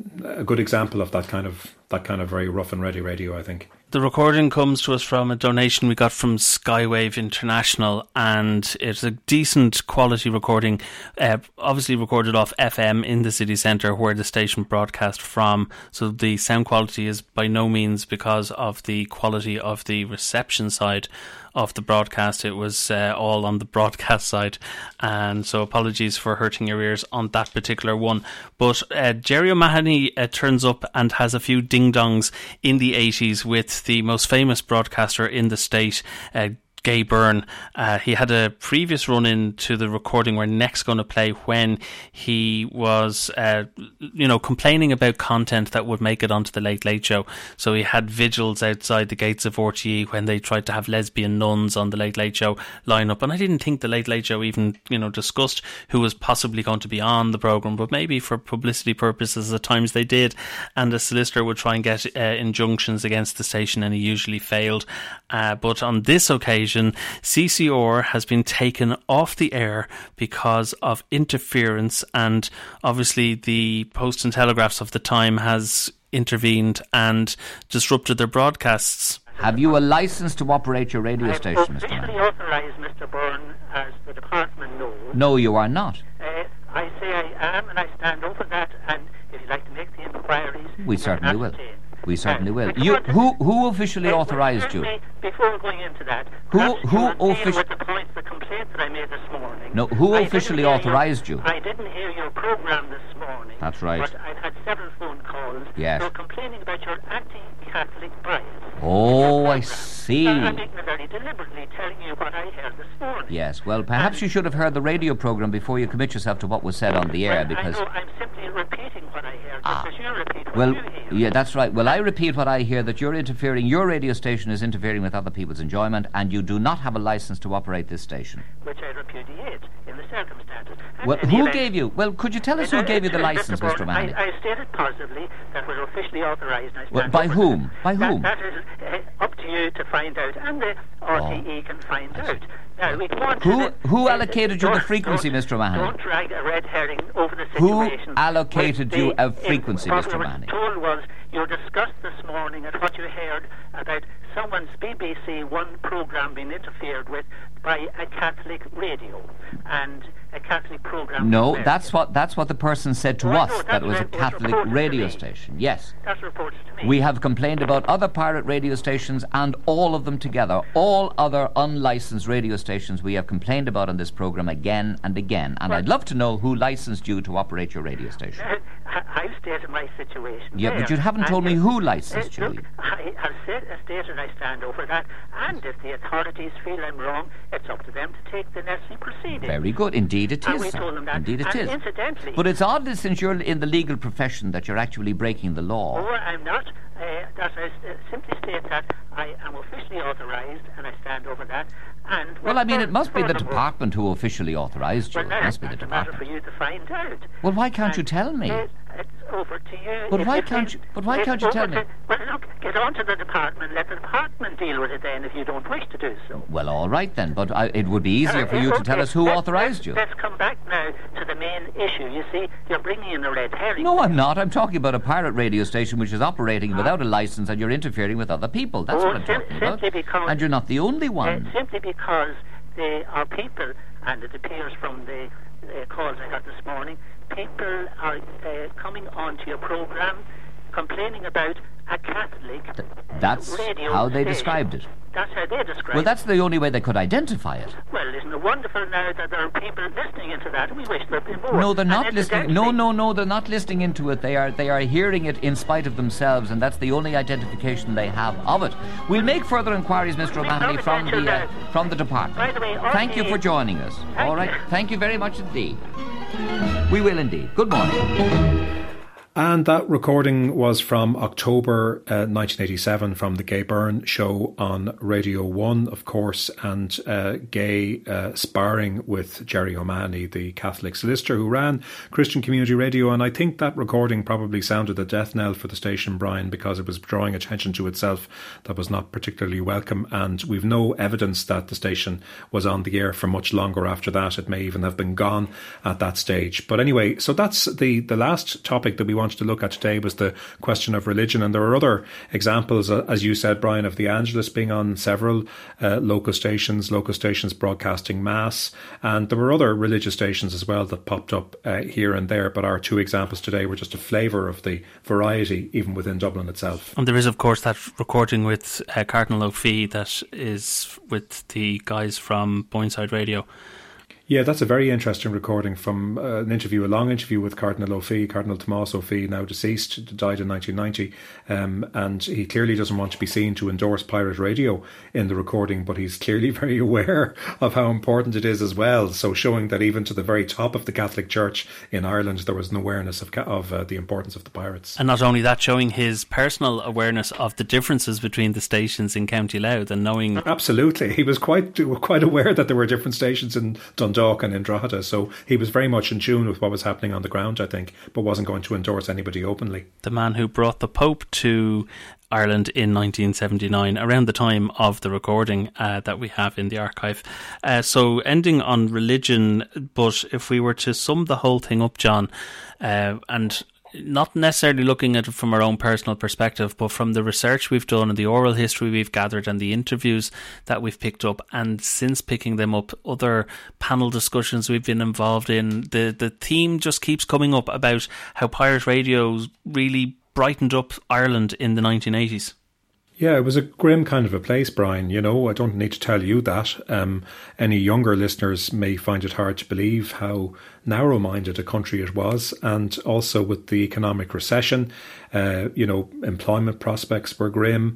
a good example of that kind of that kind of very rough and ready radio, I think. The recording comes to us from a donation we got from Skywave International, and it's a decent quality recording, uh, obviously recorded off F M in the city centre where the station broadcast from. So the sound quality is by no means because of the quality of the reception side of the broadcast. It was uh, all on the broadcast side, and so apologies for hurting your ears on that particular one. But uh, Jerry O'Mahony uh, turns up and has a few ding-dongs in the eighties with the most famous broadcaster in the state, uh, Gay Byrne. Uh, he had a previous run in to the recording we're next going to play when he was, uh, you know, complaining about content that would make it onto the Late Late Show. So he had vigils outside the gates of R T E when they tried to have lesbian nuns on the Late Late Show line up. And I didn't think the Late Late Show even, you know, discussed who was possibly going to be on the programme, but maybe for publicity purposes at times they did. And the solicitor would try and get uh, injunctions against the station, and he usually failed. Uh, but on this occasion, C C R has been taken off the air because of interference, and obviously the Post and Telegraphs of the time has intervened and disrupted their broadcasts. Have you a licence to operate your radio station, Mister I officially authorise Mister Byrne, as the department knows. No, you are not. Uh, I say I am, and I stand over that, and if you'd like to make the inquiries... We certainly will. We certainly will. You, who who officially authorised you? Before going into that, who who officially? With the point, the complaint that I made this morning. No, who officially authorised you? I didn't hear your programme this morning. That's right. But I've had several phone calls. Yes. You're complaining about your anti-Catholic bias. Oh, I see. I'm being very deliberately telling you what I heard this morning. Yes. Well, perhaps you should have heard the radio programme before you commit yourself to what was said on the air, well, because. I know, I'm simply repeating what I heard, ah. just as you repeat what well, you hear. Yeah, that's right. Well, I repeat what I hear, that you're interfering, your radio station is interfering with other people's enjoyment, and you do not have a licence to operate this station. Which I repudiate in the circumstances. And well, who event, gave you? Well, could you tell us who gave you the licence, Mister O'Mahony? I, I stated positively that we're officially authorised. Well, by whom? That. By whom? That, that is uh, up to you to find out, and the R T E oh, can find out. Now, we want who to, who uh, allocated you the frequency, Mister O'Mahony? Don't drag a red herring over the situation. Who allocated you the, a frequency, Mister O'Mahony? What I was told was you discussed this morning at what you heard about someone's B B C One programme being interfered with by a Catholic radio and a Catholic programme. No, that's what that's what the person said to well, us, know, that it was a Catholic radio station. Yes. That's reported to me. We have complained about other pirate radio stations, and all of them together, all other unlicensed radio stations we have complained about on this programme again and again. And well, I'd love to know who licensed you to operate your radio station. Uh, I've stated my situation. Yeah, there. but you haven't told and me who licensed uh, you. Look, I have said, uh, stated I stand over that, and if the authorities feel I'm wrong, it's up to them to take the necessary proceedings. Very good. Indeed it and is, we sir. told them that. Indeed it and is. Incidentally... But it's odd that since you're in the legal profession that you're actually breaking the law. Oh, I'm not. Uh, that I uh, simply state that I am officially authorised, and I stand over that. And well, I mean, it must be the department who officially authorised you. Well, it must be the department. department. For you to find out. Well, why can't and you tell me? It, it's over to you. But it, why it, can't it, you? But why can't you tell me? To, well, look, get on to the department. Let the department deal with it then, if you don't wish to do so. Well, all right then. But I, it would be easier uh, for you okay. to tell us who let's, authorised you. Let's come back now to the main issue. You see, you're bringing in a red herring. No, I'm not. I'm talking about a pirate radio station which is operating ah. without a licence, and you're interfering with other people. That's oh, what I'm sim- talking about. Because, and you're not the only one. Uh, simply because they are people, and it appears from the uh, calls I got this morning, people are uh, coming onto your programme complaining about a Catholic Th- That's radio how they station. described it. That's how they described it. Well, that's the only way they could identify it. Well, isn't it wonderful now that there are people listening into that? We wish there'd be more. No, they're not and listening. No, no, no, they're not listening into it. They are they are hearing it in spite of themselves, and that's the only identification they have of it. We'll make further inquiries, Mister O'Mahony, from the uh, from the department. By the way, thank you for joining us. All right, thank you very much indeed. We will indeed. Good morning. And that recording was from October uh, nineteen eighty-seven from the Gay Byrne show on Radio one, of course, and uh, Gay uh, sparring with Jerry O'Mahony, the Catholic solicitor who ran Christian Community Radio. And I think that recording probably sounded the death knell for the station, Brian, because it was drawing attention to itself that was not particularly welcome. And we've no evidence that the station was on the air for much longer after that. It may even have been gone at that stage. But anyway, so that's the, the last topic that we wanted to look at today, was the question of religion. And there are other examples, uh, as you said, Brian, of the Angelus being on several uh, local stations, local stations broadcasting Mass. And there were other religious stations as well that popped up uh, here and there. But our two examples today were just a flavour of the variety, even within Dublin itself. And there is, of course, that recording with uh, Cardinal O'Fee that is with the guys from Boyneside Radio. Yeah, that's a very interesting recording from uh, an interview, a long interview with Cardinal O'Fee, Cardinal Tomás O'Fee, now deceased, died in nineteen ninety. Um, and he clearly doesn't want to be seen to endorse pirate radio in the recording, but he's clearly very aware of how important it is as well. So showing that even to the very top of the Catholic Church in Ireland, there was an awareness of, of uh, the importance of the pirates. And not only that, showing his personal awareness of the differences between the stations in County Louth and knowing... Absolutely. He was quite quite aware that there were different stations in Dundalk and in Drogheda, so he was very much in tune with what was happening on the ground, I think, but wasn't going to endorse anybody openly. The man who brought the Pope to Ireland in nineteen seventy-nine, around the time of the recording uh, that we have in the archive. Uh, so ending on religion, but if we were to sum the whole thing up, John, uh, and not necessarily looking at it from our own personal perspective, but from the research we've done and the oral history we've gathered and the interviews that we've picked up, and since picking them up, other panel discussions we've been involved in, the, the theme just keeps coming up about how pirate radio really brightened up Ireland in the nineteen eighties. Yeah, it was a grim kind of a place, Brian. You know, I don't need to tell you that. Um, any younger listeners may find it hard to believe how narrow-minded a country it was. And also with the economic recession, uh, you know, employment prospects were grim.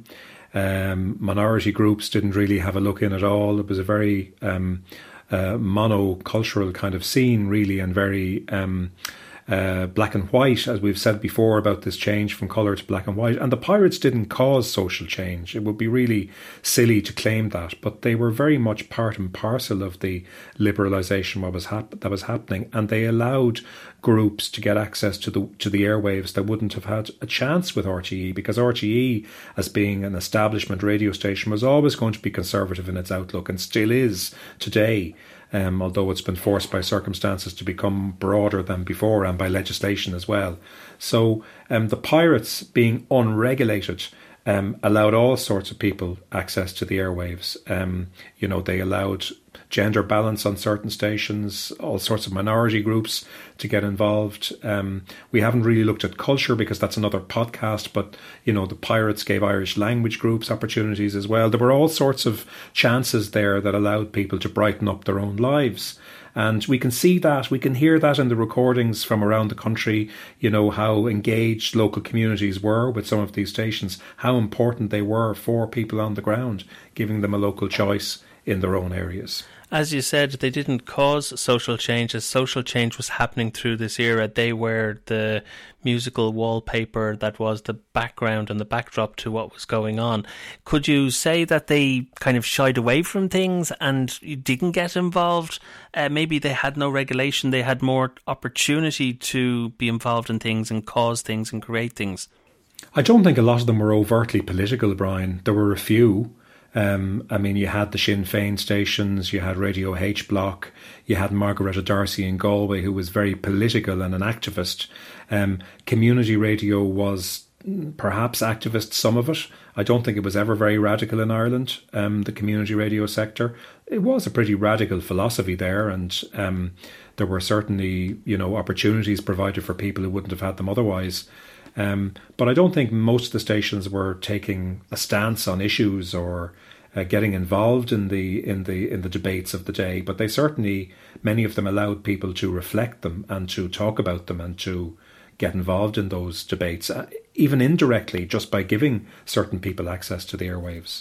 Um, minority groups didn't really have a look in at all. It was a very um, uh, monocultural kind of scene, really, and very... Um, Uh, black and white, as we've said before about this change from colour to black and white. And the pirates didn't cause social change. It would be really silly to claim that, but they were very much part and parcel of the liberalisation what was hap- that was happening, and they allowed groups to get access to the to the airwaves that wouldn't have had a chance with R T E, because R T E, as being an establishment radio station, was always going to be conservative in its outlook, and still is today. Um, although it's been forced by circumstances to become broader than before, and by legislation as well. So um, the pirates, being unregulated, um, allowed all sorts of people access to the airwaves. Um, you know, they allowed gender balance on certain stations, all sorts of minority groups to get involved. Um, we haven't really looked at culture because that's another podcast, but, you know, the pirates gave Irish language groups opportunities as well. There were all sorts of chances there that allowed people to brighten up their own lives. And we can see that, we can hear that in the recordings from around the country, you know, how engaged local communities were with some of these stations, how important they were for people on the ground, giving them a local choice in their own areas. As you said, they didn't cause social change. As social change was happening through this era, they were the musical wallpaper that was the background and the backdrop to what was going on. Could you say that they kind of shied away from things and you didn't get involved? Uh, maybe they had no regulation, they had more opportunity to be involved in things and cause things and create things. I don't think a lot of them were overtly political, Brian. There were a few. Um, I mean, you had the Sinn Féin stations, you had Radio H Block, you had Margaretta Darcy in Galway, who was very political and an activist. Um, community radio was perhaps activist, some of it. I don't think it was ever very radical in Ireland, um, the community radio sector. It was a pretty radical philosophy there, and um, there were certainly, you know, opportunities provided for people who wouldn't have had them otherwise. Um, but I don't think most of the stations were taking a stance on issues or uh, getting involved in the in the in the debates of the day. But they certainly, many of them, allowed people to reflect them and to talk about them and to get involved in those debates, uh, even indirectly, just by giving certain people access to the airwaves.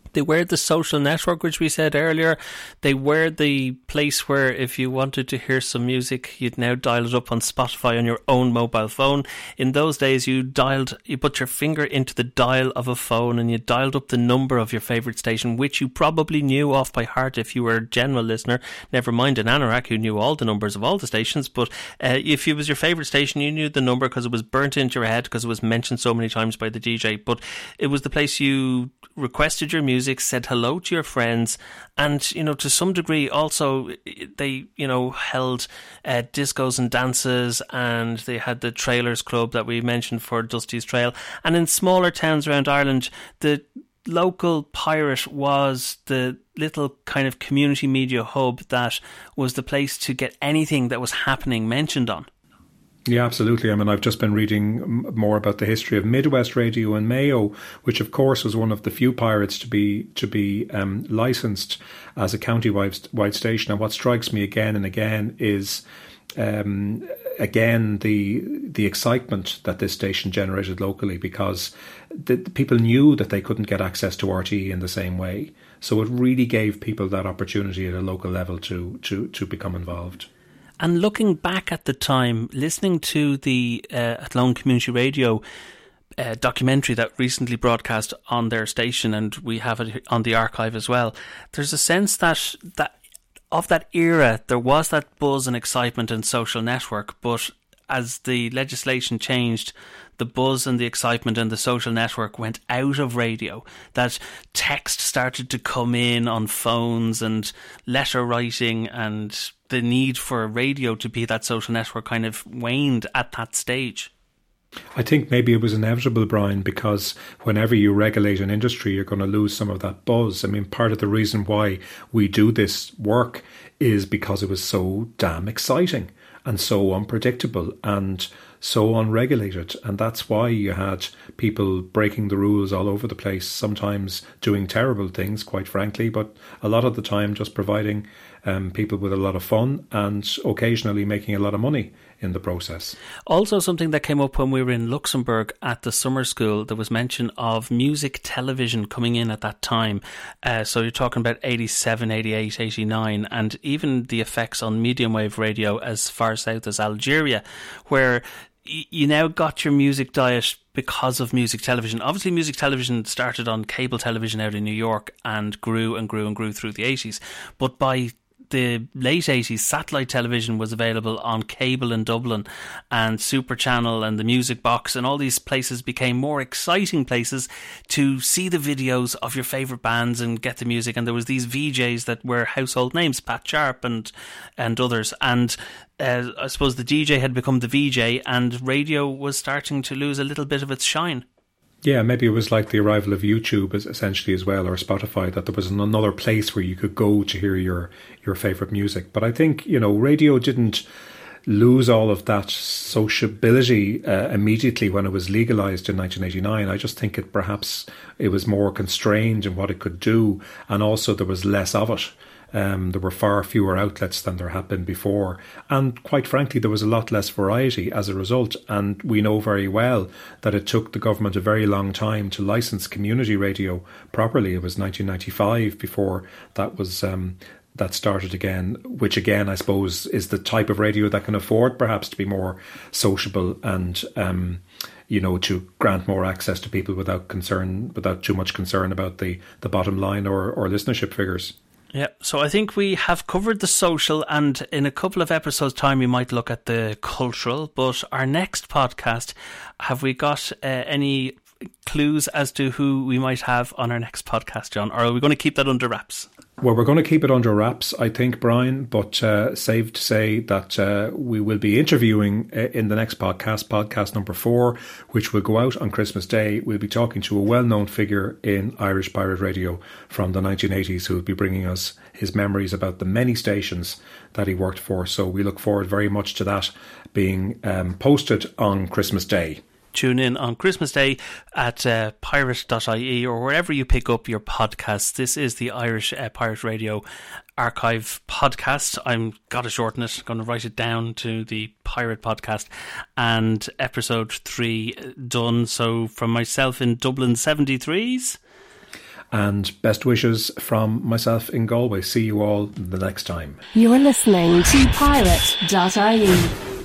They were the social network, which we said earlier. They were the place where if you wanted to hear some music, you'd now dial it up on Spotify on your own mobile phone. In those days, you dialed, you put your finger into the dial of a phone and you dialed up the number of your favourite station, which you probably knew off by heart if you were a general listener. Never mind an anorak who knew all the numbers of all the stations. But uh, if it was your favourite station, you knew the number because it was burnt into your head because it was mentioned so many times by the D J. But it was the place you requested your music, said hello to your friends, and, you know, to some degree also they, you know, held uh, discos and dances, and they had the Trailers Club that we mentioned for Dusty's Trail. And in smaller towns around Ireland, the local pirate was the little kind of community media hub that was the place to get anything that was happening mentioned on. Yeah, absolutely. I mean, I've just been reading more about the history of Midwest Radio in Mayo, which, of course, was one of the few pirates to be to be um, licensed as a county-wide wide station. And what strikes me again and again is, um, again, the the excitement that this station generated locally, because the, the people knew that they couldn't get access to R T E in the same way. So it really gave people that opportunity at a local level to to, to become involved. And looking back at the time, listening to the uh, Athlone Community Radio uh, documentary that recently broadcast on their station, and we have it on the archive as well, there's a sense that that of that era, there was that buzz and excitement and social network, but as the legislation changed, the buzz and the excitement and the social network went out of radio. That text started to come in on phones and letter writing, and the need for radio to be that social network kind of waned at that stage. I think maybe it was inevitable, Brian, because whenever you regulate an industry, you're going to lose some of that buzz. I mean, part of the reason why we do this work is because it was so damn exciting and so unpredictable and so unregulated. And that's why you had people breaking the rules all over the place, sometimes doing terrible things, quite frankly, but a lot of the time just providing um, people with a lot of fun and occasionally making a lot of money in the process. Also, something that came up when we were in Luxembourg at the summer school, there was mention of music television coming in at that time. Uh, so you're talking about eighty-seven, eighty-eight, eighty-nine, and even the effects on medium wave radio as far south as Algeria, where you now got your music diet because of music television. Obviously, music television started on cable television out in New York and grew and grew and grew through the eighties. But by the late eighties, satellite television was available on cable in Dublin, and Super Channel and the Music Box and all these places became more exciting places to see the videos of your favourite bands and get the music. And there was these V Js that were household names, Pat Sharp and and others. And uh, I suppose the D J had become the V J, and radio was starting to lose a little bit of its shine. Yeah, maybe it was like the arrival of YouTube essentially as well, or Spotify, that there was another place where you could go to hear your, your favourite music. But I think, you know, radio didn't lose all of that sociability uh, immediately when it was legalised in nineteen eighty-nine. I just think it perhaps it was more constrained in what it could do, and also there was less of it. Um, there were far fewer outlets than there had been before, and quite frankly there was a lot less variety as a result. And we know very well that it took the government a very long time to license community radio properly. It was nineteen ninety-five before that was um, that started again, which again I suppose is the type of radio that can afford perhaps to be more sociable and um, you know, to grant more access to people without concern, without too much concern about the, the bottom line or, or listenership figures. Yeah, so I think we have covered the social, and in a couple of episodes' time we might look at the cultural. But our next podcast, have we got uh, any clues as to who we might have on our next podcast, John? Or are we going to keep that under wraps? Well, we're going to keep it under wraps, I think, Brian, but uh, safe to say that uh, we will be interviewing uh, in the next podcast, podcast number four, which will go out on Christmas Day. We'll be talking to a well-known figure in Irish pirate radio from the nineteen eighties who will be bringing us his memories about the many stations that he worked for. So we look forward very much to that being um, posted on Christmas Day. Tune in on Christmas Day at uh, pirate dot I E or wherever you pick up your podcasts. This is the Irish uh, Pirate Radio Archive podcast. I'm got to shorten it. Going to write it down to the Pirate Podcast, and episode three done. So from myself in Dublin seventy-threes. and best wishes from myself in Galway. See you all the next time. You're listening to pirate dot I E.